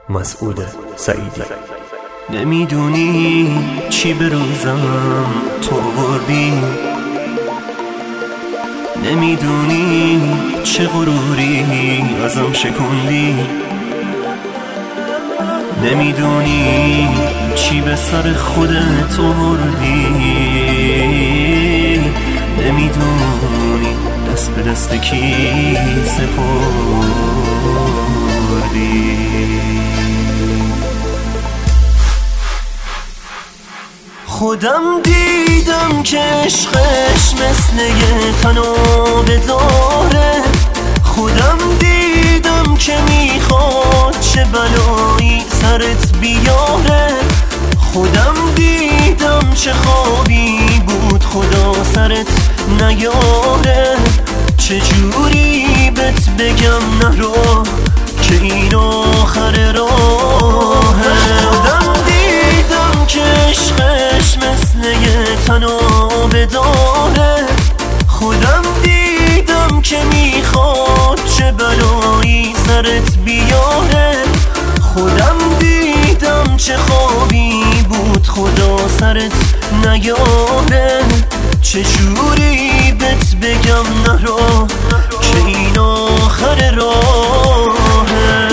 مسعود سعیدی. نمیدونی چی به روزم تو بردی، نمیدونی چه غروری ازم شکوندی، نمیدونی چی به سر خودت آوردی، نمیدونی دست به دست کی سپردی. خودم دیدم که عشقش مثل یه تناب داره، خودم دیدم که میخواد چه بلایی سرت بیاره، خودم دیدم چه خوابی بود خدا سرت نیاره، چجوری بهت بگم نرو که این آخر راهه. خودم دیدم که عشقش مثل یه تناب داره، خودم دیدم که میخواد چه بلایی سرت بیاره، خودم دیدم چه خوابی بود خدا سرت نیاره، چجوری بهت بگم نرو که این آخر راهه.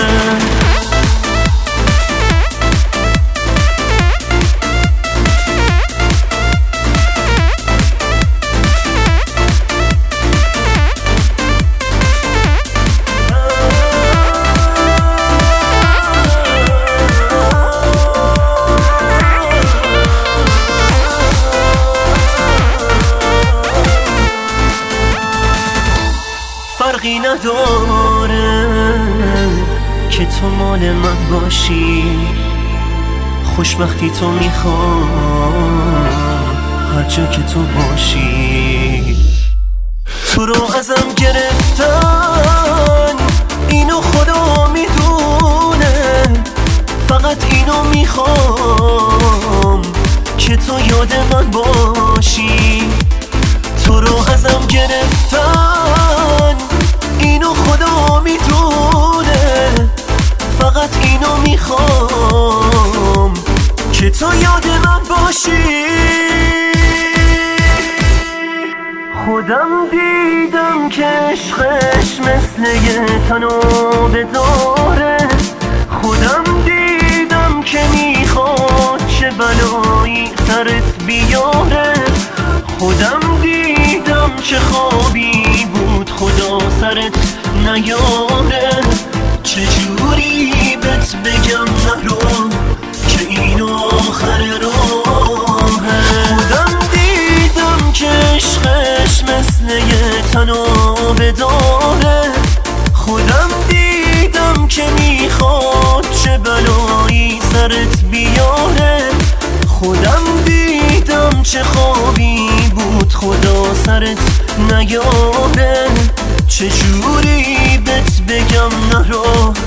فرقی نداره که تو مال من باشی، خوشبختی تو میخوام هر جا که تو باشی. تو رو ازم گرفتن اینو خدا میدونه، فقط اینو میخوام که تو یاد من باشی. تو رو ازم گرفتن اینو خدا میدونه، فقط اینو میخوام که تو یاد من باشی. خودم دیدم که عشقش مثل یه تناب داره، خودم دیدم که میخواد چه بلایی سرت بیاره، خودم دیدم چه خوابی بود خدا سرت نیاره، چجوری بهت بگم نرو که این آخر راهه. خودم دیدم که عشقش مثل یه تناب داره، خودم دیدم که میخواد چه بلایی سرت بیاره، خودم دیدم چه خوابی بود خدا سرت نیاره، چجوری بهت بگم نرو